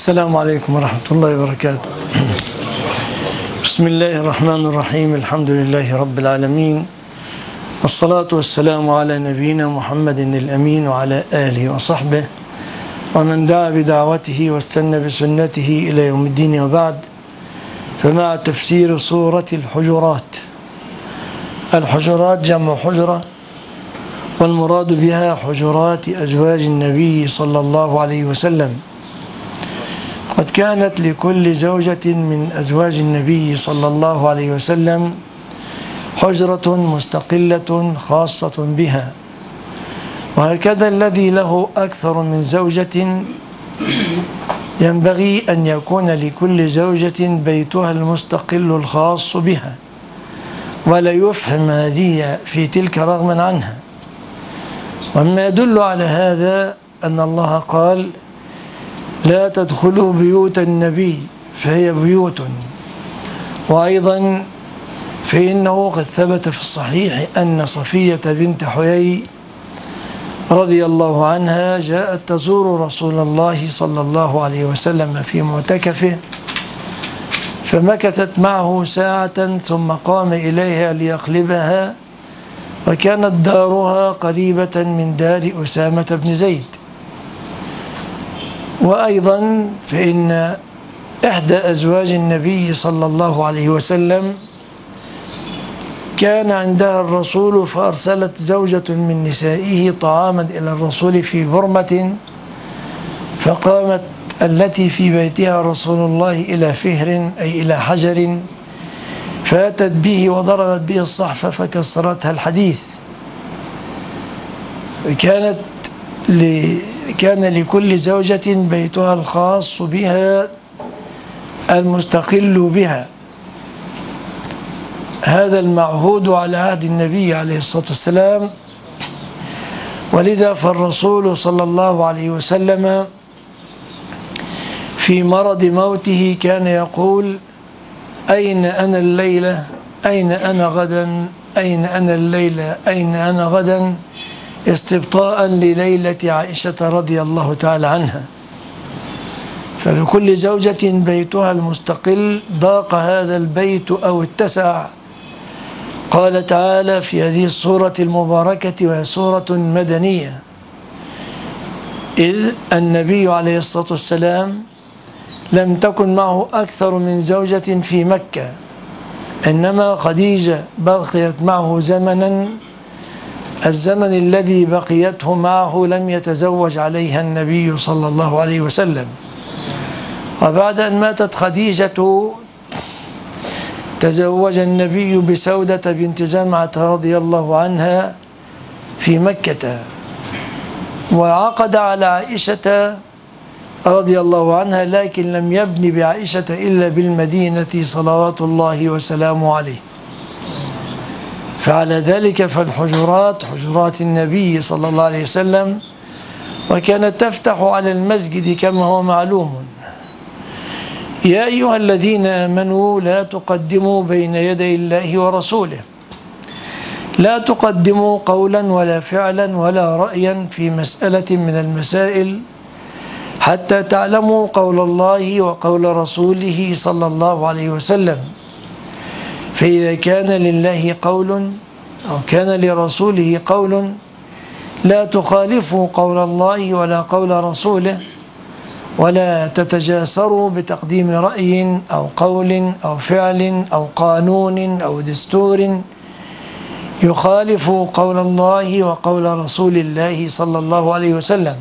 السلام عليكم ورحمة الله وبركاته. بسم الله الرحمن الرحيم. الحمد لله رب العالمين، والصلاة والسلام على نبينا محمد الأمين وعلى آله وصحبه ومن دعا بدعوته واستنى بسنته إلى يوم الدين. وبعد، فمع تفسير سورة الحجرات. الحجرات جمع حجرة، والمراد بها حجرات أزواج النبي صلى الله عليه وسلم. قد كانت لكل زوجة من أزواج النبي صلى الله عليه وسلم حجرة مستقلة خاصة بها، وهكذا الذي له أكثر من زوجة ينبغي أن يكون لكل زوجة بيتها المستقل الخاص بها، ولا يفهم هذه في تلك رغما عنها. وما يدل على هذا أن الله قال: لا تدخلوا بيوت النبي فهي بيوت. وأيضا فإنه قد ثبت في الصحيح أن صفية بنت حيي رضي الله عنها جاءت تزور رسول الله صلى الله عليه وسلم في معتكفه، فمكثت معه ساعة ثم قام إليها ليقلبها، وكانت دارها قريبة من دار أسامة بن زيد. وأيضا فإن إحدى أزواج النبي صلى الله عليه وسلم كان عندها الرسول، فأرسلت زوجة من نسائه طعاما إلى الرسول في برمة، فقامت التي في بيتها رسول الله إلى فهر أي إلى حجر، فأتت به وضربت به الصحفة فكسرتها الحديث. كان لكل زوجة بيتها الخاص بها المستقل بها، هذا المعهود على عهد النبي عليه الصلاة والسلام. ولذا فالرسول صلى الله عليه وسلم في مرض موته كان يقول: أين أنا الليلة؟ أين أنا غدا؟ أين أنا الليلة؟ أين أنا غدا؟ استبطاء لليلة عائشة رضي الله تعالى عنها. فلكل زوجة بيتها المستقل، ضاق هذا البيت أو اتسع. قال تعالى في هذه السورة المباركة، وهي سورة مدنية: إذ النبي عليه الصلاة والسلام لم تكن معه أكثر من زوجة في مكة، إنما خديجة بقيت معه زمنا، الزمن الذي بقيته معه لم يتزوج عليها النبي صلى الله عليه وسلم. وبعد أن ماتت خديجة تزوج النبي بسودة بنت زمعة رضي الله عنها في مكة، وعقد على عائشة رضي الله عنها، لكن لم يبني بعائشة إلا بالمدينة صلوات الله وسلامه عليه. فعلى ذلك فالحجرات حجرات النبي صلى الله عليه وسلم، وكانت تفتح على المسجد كما هو معلوم. يا أيها الذين آمنوا لا تقدموا بين يدي الله ورسوله. لا تقدموا قولا ولا فعلا ولا رأيا في مسألة من المسائل حتى تعلموا قول الله وقول رسوله صلى الله عليه وسلم. فإذا كان لله قول أو كان لرسوله قول لا تخالفوا قول الله ولا قول رسوله، ولا تتجاسروا بتقديم رأي أو قول أو فعل أو قانون أو دستور يخالف قول الله وقول رسول الله صلى الله عليه وسلم.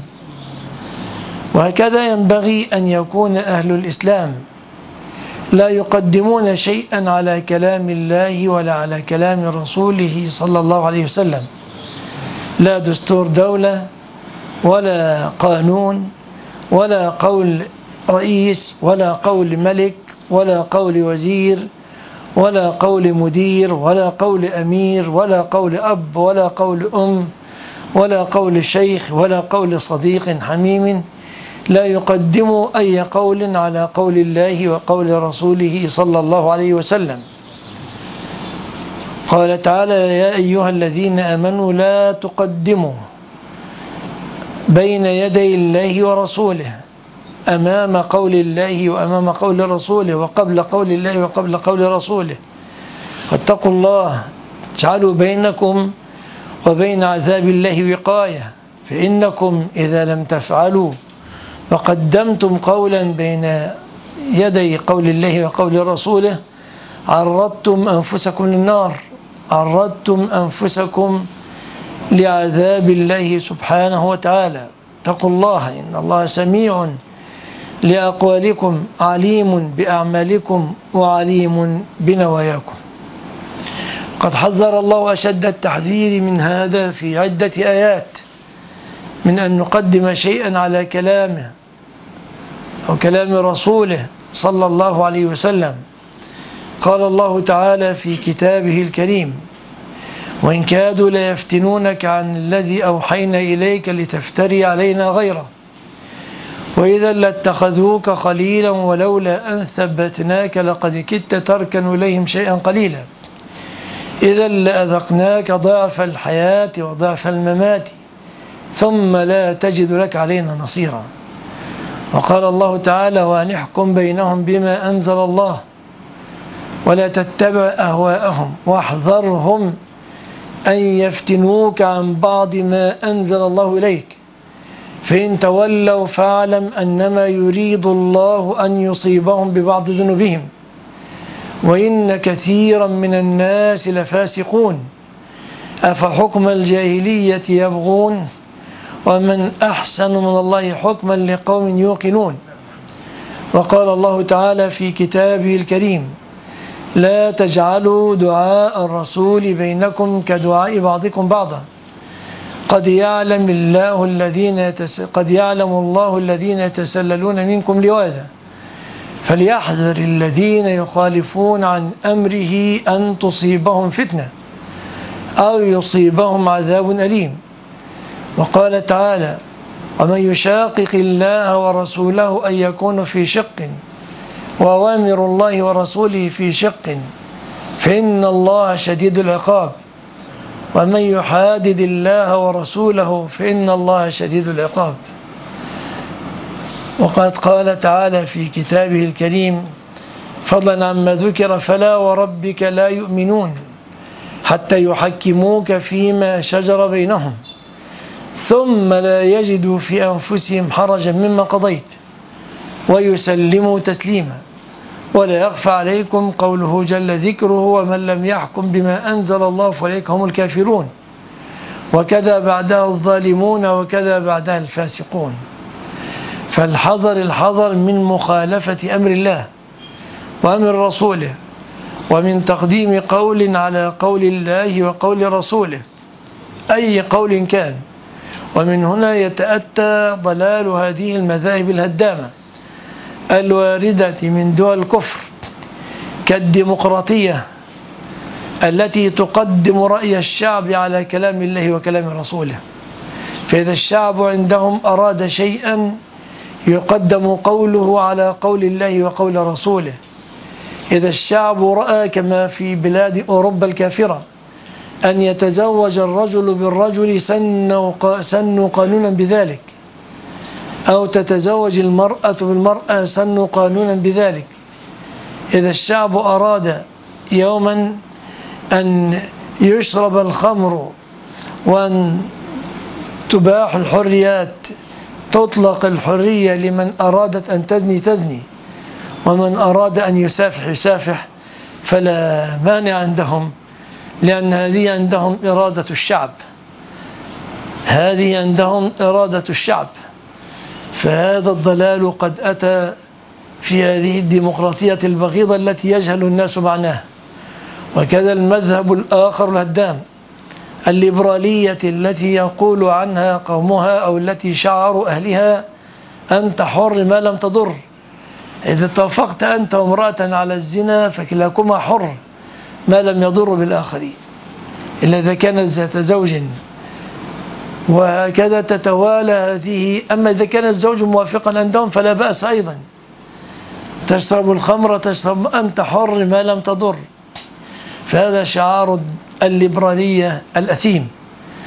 وهكذا ينبغي أن يكون أهل الإسلام، لا يقدمون شيئا على كلام الله ولا على كلام رسوله صلى الله عليه وسلم، لا دستور دولة ولا قانون ولا قول رئيس ولا قول ملك ولا قول وزير ولا قول مدير ولا قول أمير ولا قول أب ولا قول أم ولا قول شيخ ولا قول صديق حميم. لا يقدم أي قول على قول الله وقول رسوله صلى الله عليه وسلم. قال تعالى: يا أيها الذين آمنوا لا تقدموا بين يدي الله ورسوله. أمام قول الله وأمام قول رسوله وقبل قول الله وقبل قول رسوله. واتقوا الله، اجعلوا بينكم وبين عذاب الله وقاية، فإنكم إذا لم تفعلوا وقدمتم قولا بين يدي قول الله وقول رسوله عرضتم أنفسكم للنار، عرضتم أنفسكم لعذاب الله سبحانه وتعالى. اتقوا الله، إن الله سميع لأقوالكم عليم بأعمالكم وعليم بنواياكم. قد حذر الله أشد التحذير من هذا في عدة آيات، من أن نقدم شيئا على كلامه أو كلام رسوله صلى الله عليه وسلم. قال الله تعالى في كتابه الكريم: وإن كادوا ليفتنونك عن الذي أوحينا إليك لتفتري علينا غيره وإذا لاتخذوك خليلا ولولا أن ثبتناك لقد كدت تركن إليهم شيئا قليلا إذا لأذقناك ضعف الحياة وضعف الممات ثم لا تجد لك علينا نصيرا. وقال الله تعالى: وأن احكم بينهم بما أنزل الله ولا تتبع أهواءهم واحذرهم أن يفتنوك عن بعض ما أنزل الله إليك فإن تولوا فاعلم أنما يريد الله أن يصيبهم ببعض ذنوبهم وإن كثيرا من الناس لفاسقون أفحكم الجاهلية يبغون ومن أحسن من الله حكما لقوم يوقنون. وقال الله تعالى في كتابه الكريم: لا تجعلوا دعاء الرسول بينكم كدعاء بعضكم بعضا قد يعلم الله الذين يتسللون منكم لواذا فليحذر الذين يخالفون عن أمره أن تصيبهم فتنة أو يصيبهم عذاب أليم. وقال تعالى: ومن يشاقق الله ورسوله أن يكون في شق وأوامر الله ورسوله في شق فإن الله شديد العقاب ومن يحادد الله ورسوله فإن الله شديد العقاب. وقد قال تعالى في كتابه الكريم فضلا عما ذكر: فلا وربك لا يؤمنون حتى يحكموك فيما شجر بينهم ثم لا يجدوا في أنفسهم حرجا مما قضيت ويسلموا تسليما. ولا يخفى عليكم قوله جل ذكره: ومن لم يحكم بما أنزل الله فأولئك هم الكافرون وكذا بعدها الظالمون وكذا بعدها الفاسقون. فالحذر من مخالفة أمر الله وأمر رسوله ومن تقديم قول على قول الله وقول رسوله أي قول كان. ومن هنا يتأتى ضلال هذه المذاهب الهدامة الواردة من دول الكفر كالديمقراطية التي تقدم رأي الشعب على كلام الله وكلام رسوله. فإذا الشعب عندهم أراد شيئا يقدم قوله على قول الله وقول رسوله. إذا الشعب رأى كما في بلاد أوروبا الكافرة أن يتزوج الرجل بالرجل سنوا قانونا بذلك أو تتزوج المرأة بالمرأة سنوا قانونا بذلك. إذا الشعب أراد يوما أن يشرب الخمر وأن تباح الحريات تطلق الحرية لمن أرادت أن تزني تزني ومن أراد أن يسافح يسافح فلا مانع عندهم، لأن هذه عندهم إرادة الشعب، هذه عندهم إرادة الشعب. فهذا الضلال قد أتى في هذه الديمقراطية البغيضة التي يجهل الناس معناها. وكذا المذهب الآخر الهدام الليبرالية التي يقول عنها قومها أو التي شعار أهلها أنت حر ما لم تضر. إذا اتفقت أنت وامرأة على الزنا فكلاكما حر ما لم يضر بالآخرين إلا إذا كانت ذات زوج، وهكذا تتوالى هذه. أما إذا كان الزوج موافقا عندهم فلا بأس أيضا، تشرب الخمر تشرب أنت حر ما لم تضر. فهذا شعار الليبرالية الأثيم.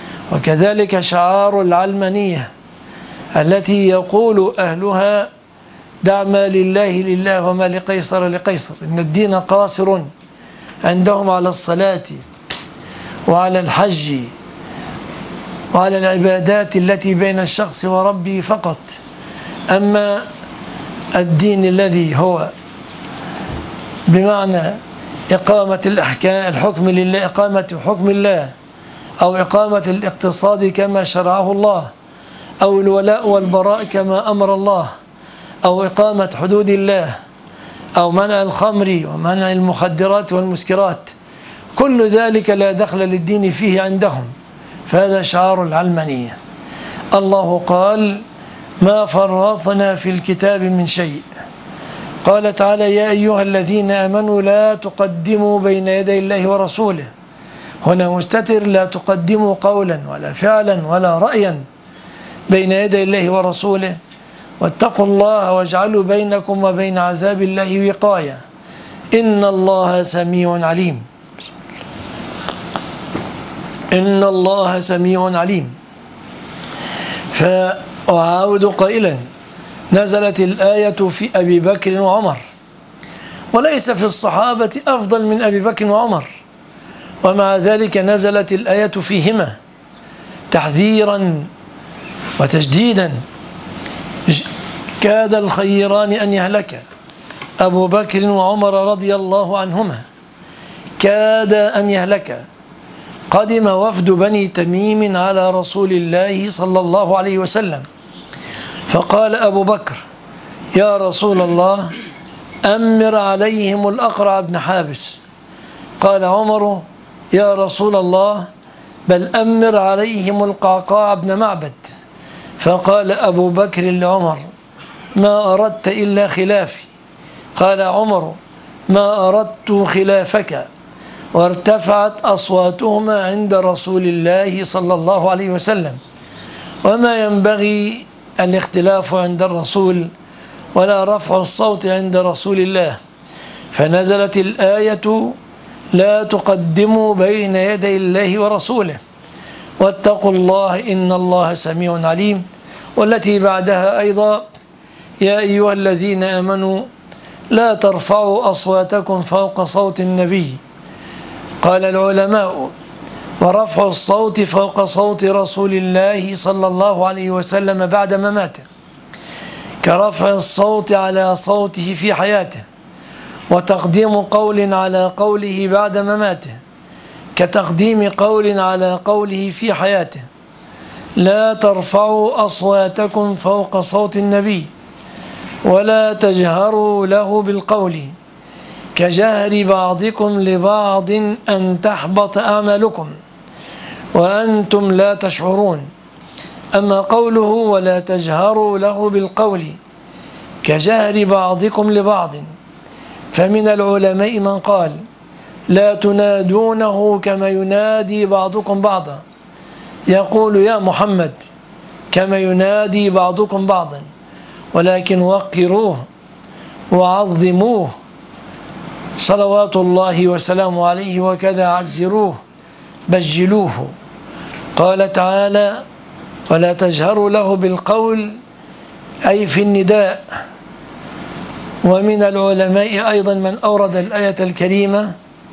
وكذلك شعار العلمانية التي يقول أهلها دع ما لله لله وما لقيصر لقيصر. إن الدين قاصر عندهم على الصلاة وعلى الحج وعلى العبادات التي بين الشخص وربه فقط. أما الدين الذي هو بمعنى إقامة الحكم لله، إقامة حكم الله، أو إقامة الاقتصاد كما شرعه الله، أو الولاء والبراء كما أمر الله، أو إقامة حدود الله، أو منع الخمر ومنع المخدرات والمسكرات، كل ذلك لا دخل للدين فيه عندهم، فهذا شعار العلمانية. الله قال: ما فرطنا في الكتاب من شيء. قال تعالى: يا أيها الذين آمنوا لا تقدموا بين يدي الله ورسوله. هنا مستتر: لا تقدموا قولا ولا فعلا ولا رأيا بين يدي الله ورسوله، واتقوا الله واجعلوا بينكم وبين عذاب الله وقاية، إن الله سميع عليم. إن الله سميع عليم. فأعاود قائلا: نزلت الآية في أبي بكر وعمر، وليس في الصحابة أفضل من أبي بكر وعمر، ومع ذلك نزلت الآية فيهما تحذيرا وتجديدا. كاد الخيران أن يهلكا، أبو بكر وعمر رضي الله عنهما كاد أن يهلكا. قدم وفد بني تميم على رسول الله صلى الله عليه وسلم، فقال أبو بكر: يا رسول الله، أمر عليهم الأقرع بن حابس. قال عمر: يا رسول الله، بل أمر عليهم القعقاع بن معبد. فقال أبو بكر لعمر: ما أردت إلا خلافي. قال عمر: ما أردت خلافك. وارتفعت أصواتهما عند رسول الله صلى الله عليه وسلم، وما ينبغي الاختلاف عند الرسول ولا رفع الصوت عند رسول الله. فنزلت الآية: لا تقدموا بين يدي الله ورسوله، واتقوا الله إن الله سميع عليم. والتي بعدها أيضا: يا أيها الذين آمنوا لا ترفعوا أصواتكم فوق صوت النبي. قال العلماء: ورفع الصوت فوق صوت رسول الله صلى الله عليه وسلم بعد مماته، كرفع الصوت على صوته في حياته، وتقديم قول على قوله بعد مماته كتقديم قول على قوله في حياته. لا ترفعوا أصواتكم فوق صوت النبي ولا تجهروا له بالقول كجهر بعضكم لبعض أن تحبط أعمالكم وأنتم لا تشعرون. أما قوله: ولا تجهروا له بالقول كجهر بعضكم لبعض، فمن العلماء من قال: لا تنادونه كما ينادي بعضكم بعضا، يقول يا محمد كما ينادي بعضكم بعضا، ولكن وقروه وعظموه صلوات الله وسلامه عليه، وكذا عزروه بجلوه. قال تعالى: ولا تجهروا له بالقول، أي في النداء. ومن العلماء أيضا من أورد الآية الكريمة: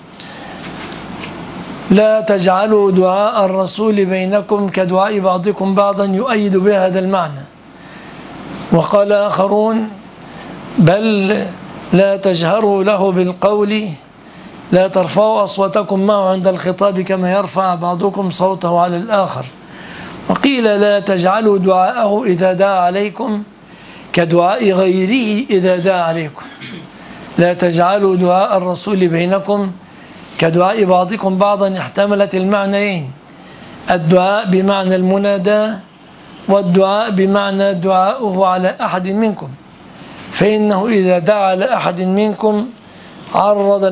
لا تجعلوا دعاء الرسول بينكم كدعاء بعضكم بعضا، يؤيد بهذا المعنى. وقال آخرون: بل لا تجهروا له بالقول، لا ترفعوا أصواتكم معه عند الخطاب كما يرفع بعضكم صوته على الآخر. وقيل: لا تجعلوا دعاءه إذا دعا عليكم كدعاء غيره إذا دعا عليكم. لا تجعلوا دعاء الرسول بينكم كدعاء بعضكم بعضا، احتملت المعنيين: الدعاء بمعنى المناداة، والدعاء بمعنى دعاؤه على أحد منكم، فإنه إذا دعا على أحد منكم عرض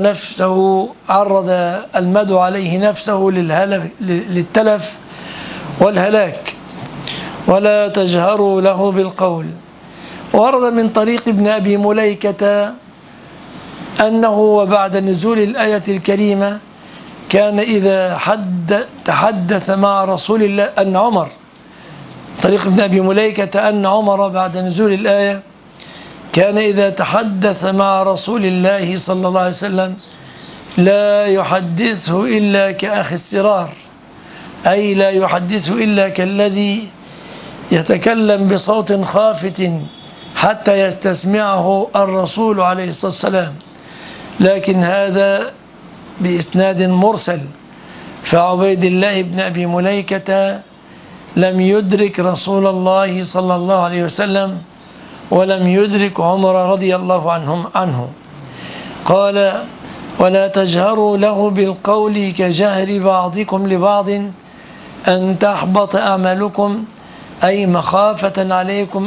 المدعو عليه نفسه للتلف والهلاك. ولا تجهروا له بالقول. ورد من طريق ابن أبي مليكة أنه وبعد نزول الآية الكريمة كان إذا تحدث مع رسول الله، أن عمر، طريق ابن أبي مليكة أن عمر بعد نزول الآية كان إذا تحدث مع رسول الله صلى الله عليه وسلم لا يحدثه إلا كأخي السرار، أي لا يحدثه إلا كالذي يتكلم بصوت خافت حتى يستسمعه الرسول عليه الصلاة والسلام، لكن هذا بإسناد مرسل. فعبيد الله بن أبي مليكة لم يدرك رسول الله صلى الله عليه وسلم ولم يدرك عمر رضي الله عنه. قال: ولا تجهروا له بالقول كجهر بعضكم لبعض أن تحبط أعمالكم، أي مخافة عليكم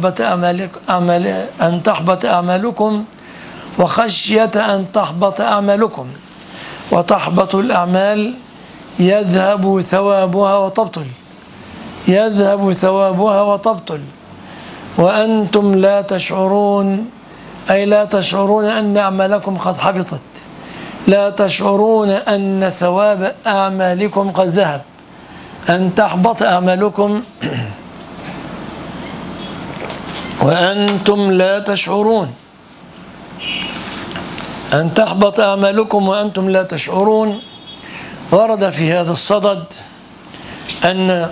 أن تحبط أعمالكم وخشية أن تحبط أعمالكم، وتحبط الأعمال يذهب ثوابها وتبطل وأنتم لا تشعرون، أي لا تشعرون أن أعمالكم قد حبطت، لا تشعرون أن ثواب أعمالكم قد ذهب. أن تحبط أعمالكم وأنتم لا تشعرون، أن تحبط أعمالكم وأنتم لا تشعرون. ورد في هذا الصدد أن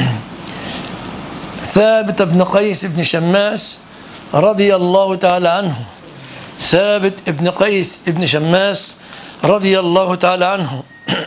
ثابت بن قيس بن شماس رضي الله تعالى عنه، ثابت بن قيس بن شماس رضي الله تعالى عنه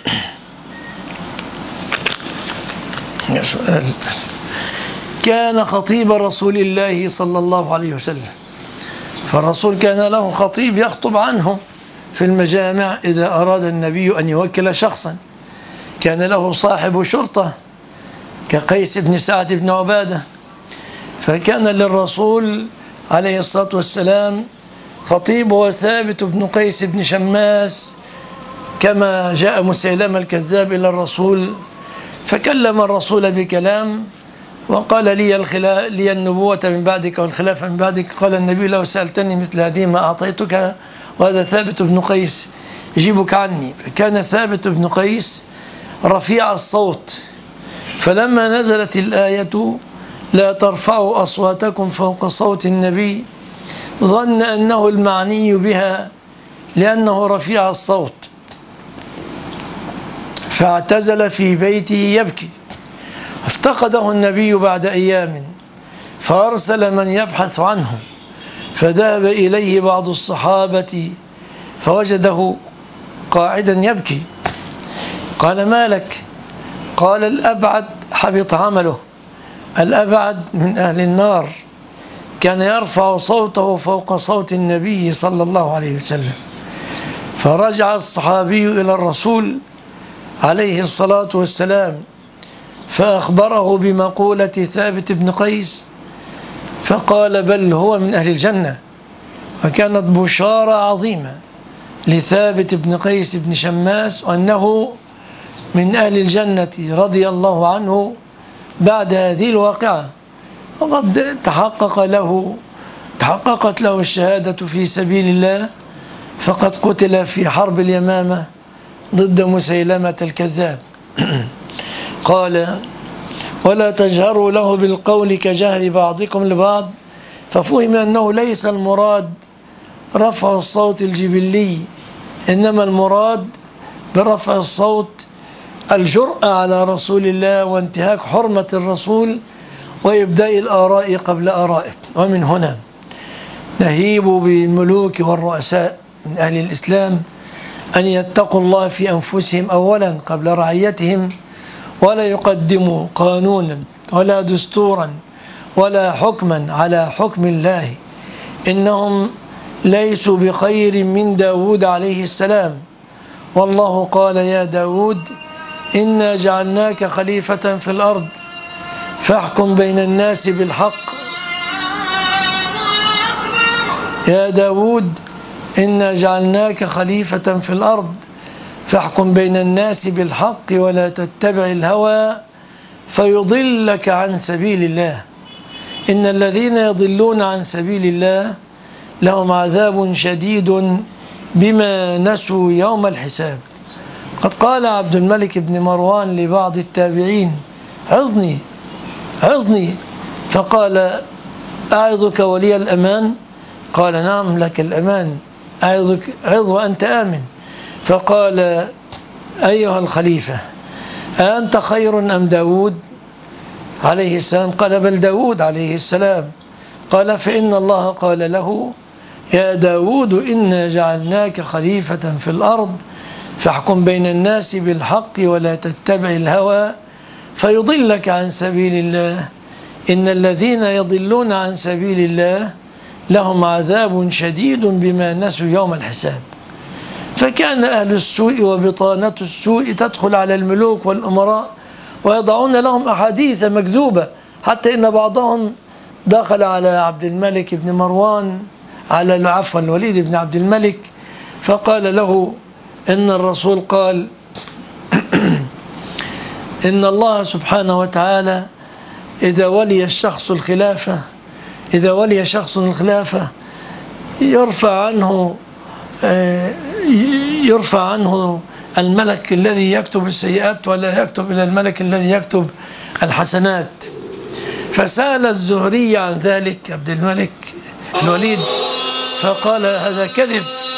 كان خطيب رسول الله صلى الله عليه وسلم، فالرسول كان له خطيب يخطب عنه في المجامع إذا أراد النبي أن يوكل شخصا. كان له صاحب شرطة كقيس بن سعد بن عبادة، فكان للرسول عليه الصلاة والسلام خطيب هو ثابت بن قيس بن شماس، كما جاء مسيلمة الكذاب إلى الرسول فكلم الرسول بكلام وقال: لي النبوة من بعدك والخلافة من بعدك. قال النبي: لو سألتني مثل هذه ما أعطيتك، وهذا ثابت بن قيس يجيبك عني. فكان ثابت بن قيس رفيع الصوت، فلما نزلت الآية لا ترفعوا أصواتكم فوق صوت النبي ظن أنه المعني بها لأنه رفيع الصوت، فاعتزل في بيته يبكي. افتقده النبي بعد أيام فأرسل من يبحث عنه، فذهب إليه بعض الصحابة فوجده قاعدا يبكي. قال: ما لك؟ قال: الأبعد حبط عمله، الأبعد من أهل النار كان يرفع صوته فوق صوت النبي صلى الله عليه وسلم. فرجع الصحابي إلى الرسول عليه الصلاة والسلام فأخبره بمقولة ثابت بن قيس، فقال: بل هو من أهل الجنة. وكانت بشارة عظيمة لثابت بن قيس بن شماس أنه من أهل الجنة رضي الله عنه بعد هذه الواقعة. وقد تحققت له الشهادة في سبيل الله، فقد قتل في حرب اليمامة ضد مسيلمة الكذاب. قال: ولا تجهروا له بالقول كجهر بعضكم لبعض، ففهم أنه ليس المراد رفع الصوت الجبلي، إنما المراد برفع الصوت الجرأة على رسول الله وانتهاك حرمة الرسول وإبداء الآراء قبل آرائه. ومن هنا نهيب بالملوك والرؤساء من أهل الإسلام أن يتقوا الله في أنفسهم أولا قبل رعيتهم، ولا يقدموا قانونا ولا دستورا ولا حكما على حكم الله. إنهم ليسوا بخير من داود عليه السلام، والله قال: يا داود إنا جعلناك خليفة في الأرض فاحكم بين الناس بالحق. يا داود إنا جعلناك خليفة في الأرض فاحكم بين الناس بالحق ولا تتبع الهوى فيضلك عن سبيل الله، إن الذين يضلون عن سبيل الله لهم عذاب شديد بما نسوا يوم الحساب. قد قال عبد الملك بن مروان لبعض التابعين: عظني، فقال: أعظك ولي الأمان؟ قال نعم لك الأمان، عظ وأنت آمن. فقال أيها الخليفة أنت خير أم داود عليه السلام؟ قال بل داود عليه السلام. قال فإن الله قال له يا داود إنا جعلناك خليفة في الأرض فاحكم بين الناس بالحق ولا تتبع الهوى فيضلك عن سبيل الله إن الذين يضلون عن سبيل الله لهم عذاب شديد بما نسوا يوم الحساب. فكان أهل السوء وبطانة السوء تدخل على الملوك والأمراء ويضعون لهم أحاديث مكذوبة، حتى إن بعضهم دخل على عبد الملك بن مروان على عفوا الوليد بن عبد الملك فقال له إن الرسول قال إن الله سبحانه وتعالى إذا ولي الشخص الخلافة يرفع عنه الملك الذي يكتب السيئات ولا يكتب إلى الملك الذي يكتب الحسنات. فسأل الزهري عن ذلك عبد الملك الوليد فقال هذا كذب.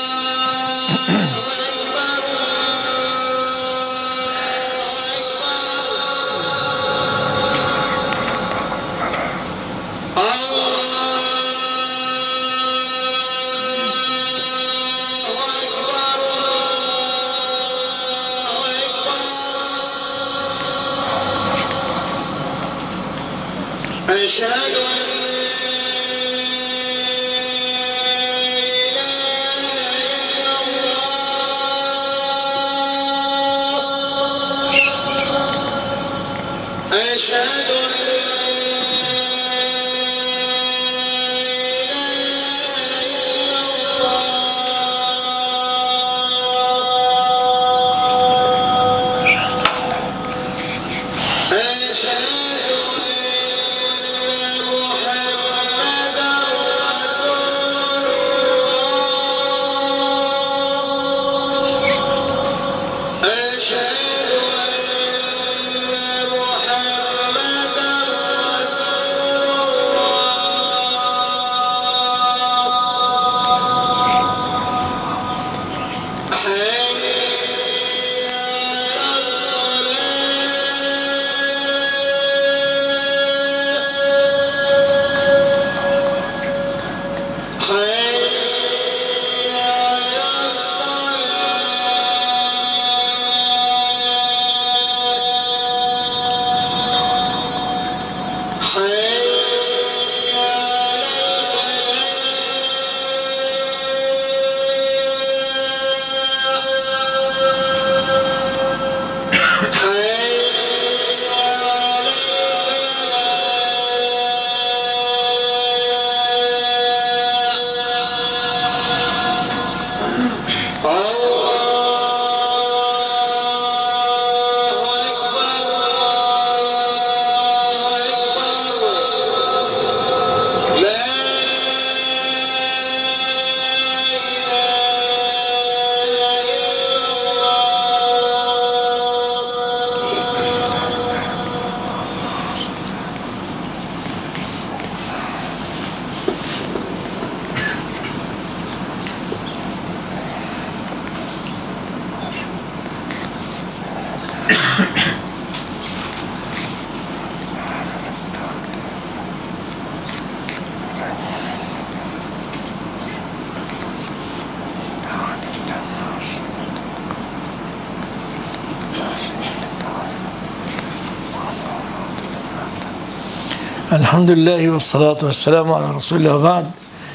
الحمد لله والصلاة والسلام على رسول الله وبعد.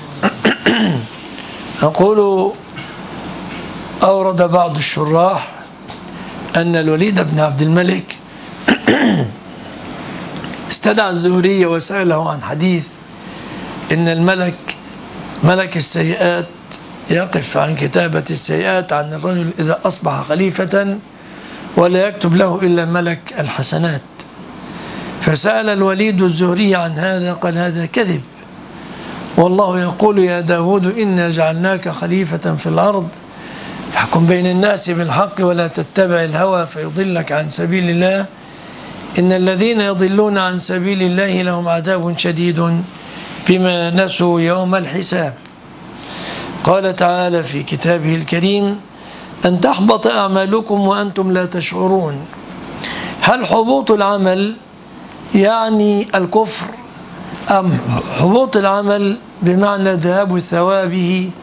أقول أورد بعض الشراح أن الوليد بن عبد الملك استدعى الزهري وسأله عن حديث إن الملك ملك السيئات يقف عن كتابة السيئات عن الرجل إذا أصبح خليفة ولا يكتب له إلا ملك الحسنات. فسأل الوليد الزهري عن هذا قال هذا كذب، والله يقول يا داود إنا جعلناك خليفة في الأرض فاحكم بين الناس بالحق ولا تتبع الهوى فيضلك عن سبيل الله إن الذين يضلون عن سبيل الله لهم عذاب شديد بما نسوا يوم الحساب. قال تعالى في كتابه الكريم أن تحبط أعمالكم وأنتم لا تشعرون. هل حبوط العمل يعني الكفر، أم حبوط العمل بمعنى ذهاب ثوابه،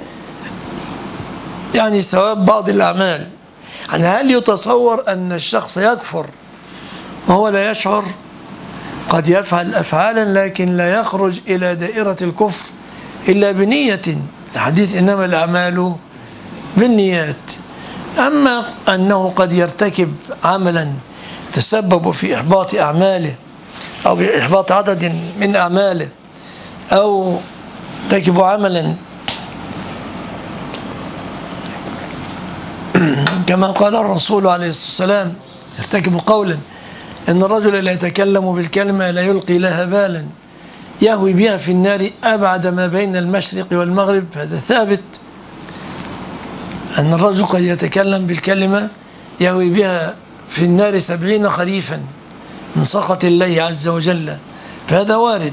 يعني ثواب بعض الأعمال؟ يعني هل يتصور أن الشخص يكفر وهو لا يشعر؟ قد يفعل أفعالا لكن لا يخرج إلى دائرة الكفر إلا بنية، الحديث إنما الأعمال بالنيات. أما أنه قد يرتكب عملا تسبب في إحباط أعماله أو بإحباط عدد من أعماله، أو يرتكب عملا كما قال الرسول عليه الصلاة والسلام يرتكب قولا إن الرجل لا يتكلم بالكلمة لا يلقي لها بالا يهوي بها في النار أبعد ما بين المشرق والمغرب. هذا ثابت أن الرجل قد يتكلم بالكلمة يهوي بها في النار 70 خريفا من سخط الله عز وجل، فهذا وارد.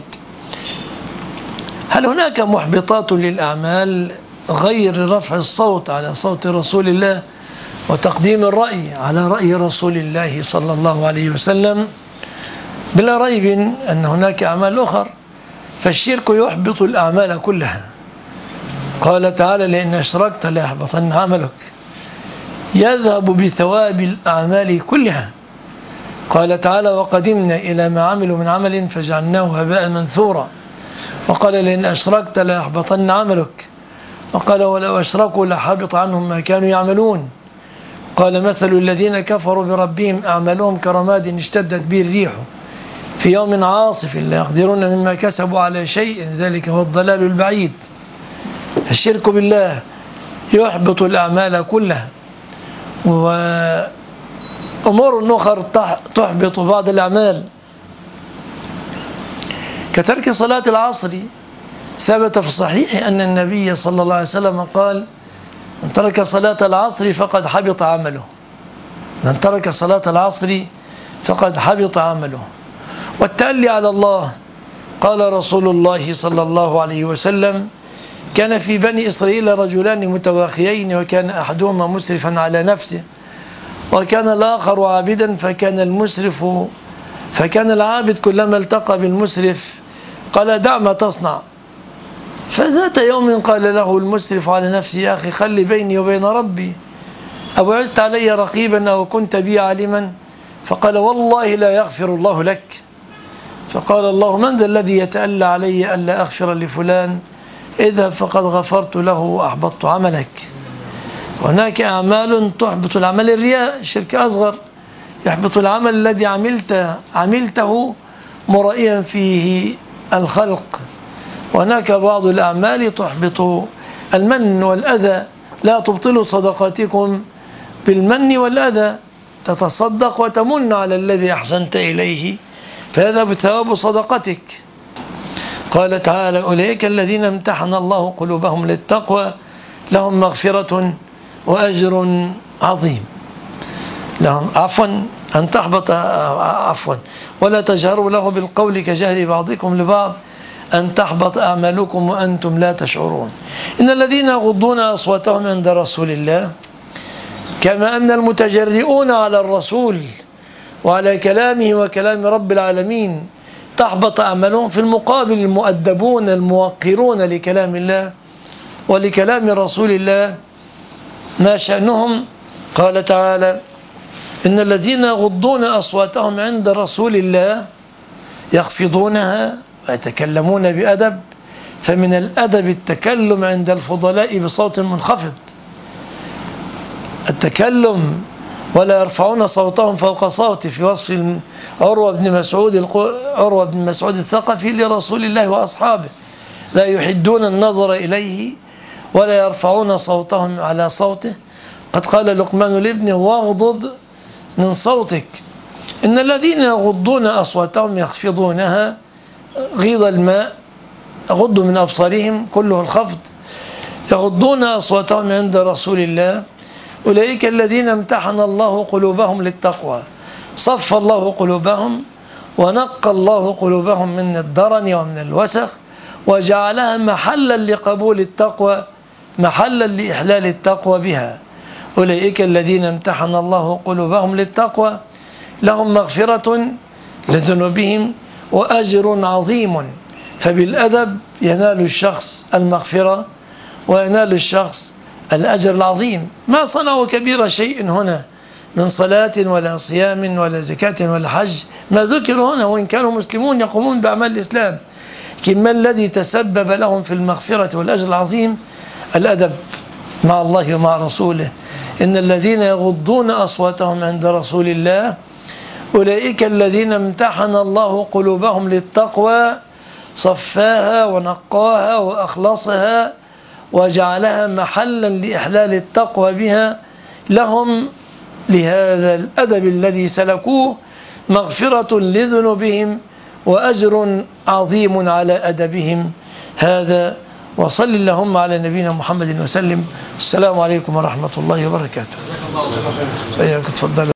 هل هناك محبطات للأعمال غير رفع الصوت على صوت رسول الله وتقديم الرأي على رأي رسول الله صلى الله عليه وسلم؟ بلا ريب أن هناك أعمال أخرى، فالشرك يحبط الأعمال كلها. قال تعالى لئن أشركت ليحبطن عملك، يذهب بثواب الأعمال كلها. قال تعالى وقدمنا إلى ما عملوا من عمل فجعلناه هباء منثورا. وقال لئن أشركت ليحبطن عملك. وقال ولو أشركوا لحبط عنهم ما كانوا يعملون. قال مثل الذين كفروا بربهم أعمالهم كرماد اشتدت به الريح في يوم عاصف لا يقدرون مما كسبوا على شيء ذلك هو الضلال البعيد. الشرك بالله يحبط الأعمال كلها، وأمور أخرى تحبط بعض الأعمال كترك صلاة العصر. ثبت في الصحيح أن النبي صلى الله عليه وسلم قال من ترك صلاة العصر فقد حبط عمله. من ترك صلاة العصر فقد حبط عمله. والتألي على الله، قال رسول الله صلى الله عليه وسلم كان في بني إسرائيل رجلان متواخيين وكان أحدهما مسرفا على نفسه وكان الآخر عابدا، فكان العابد كلما التقى بالمسرف قال دع ما تصنع. فذات يوم قال له المسرف على نفسه يا أخي خلي بيني وبين ربي، أبعثت علي رقيبا أو كنت بي عالما؟ فقال والله لا يغفر الله لك. فقال الله من ذا الذي يتألى علي ألا أغفر لفلان؟ اذهب فقد غفرت له وأحبطت عملك. هناك أعمال تحبط العمل. الرياء شرك أصغر يحبط العمل الذي عملته مرائيا فيه الخلق. وهناك بعض الأعمال تحبط المن والأذى. لا تبطلوا صدقاتكم بالمن والأذى، تتصدق وتمن على الذي أحسنت إليه فهذا بثواب صدقتك. قال تعالى أولئك الذين امتحن الله قلوبهم للتقوى لهم مغفرة وأجر عظيم. لهم أن تحبط ولا تجهروا له بالقول كجهر بعضكم لبعض أن تحبط أعمالكم وأنتم لا تشعرون. إن الذين يغضون أصواتهم عند رسول الله كما أن المتجرئون على الرسول وعلى كلامه وكلام رب العالمين تحبط أعمالهم، في المقابل المؤدبون الموقرون لكلام الله ولكلام رسول الله ما شأنهم؟ قال تعالى إن الذين يغضون أصواتهم عند رسول الله يخفضونها ويتكلمون بأدب، فمن الأدب التكلم عند الفضلاء بصوت منخفض. التكلم ولا يرفعون صوتهم فوق صوته في وصف عروة بن مسعود الثقفي لرسول الله وأصحابه لا يحدون النظر إليه ولا يرفعون صوتهم على صوته. قد قال لقمان لابنه واغضض من صوتك. إن الذين يغضون أصواتهم يخفضونها غيض الماء، غضوا من أبصارهم كله الخفض، يغضون أصواتهم عند رسول الله. أولئك الذين امتحن الله قلوبهم للتقوى، صف الله قلوبهم ونقى الله قلوبهم من الدرن ومن الوسخ وجعلها محلا لقبول التقوى، محلا لإحلال التقوى بها. أولئك الذين امتحن الله قلوبهم للتقوى لهم مغفرة لذنوبهم وأجر عظيم. فبالأدب ينال الشخص المغفرة وينال الشخص الأجر العظيم. ما صنعوا كبير شيء هنا من صلاة ولا صيام ولا زكاة ولا حج، ما ذكر هنا، وإن كانوا مسلمون يقومون بأعمال الإسلام، لكن ما الذي تسبب لهم في المغفرة والأجر العظيم؟ الأدب مع الله ومع رسوله. إن الذين يغضون أصواتهم عند رسول الله أولئك الذين امتحن الله قلوبهم للتقوى، صفاها ونقاها وأخلصها وجعلها محلا لإحلال التقوى بها. لهم لهذا الأدب الذي سلكوه مغفرة لذنوبهم وأجر عظيم على أدبهم هذا. وصل اللهم على نبينا محمد وسلم. السلام عليكم ورحمة الله وبركاته. تفضل.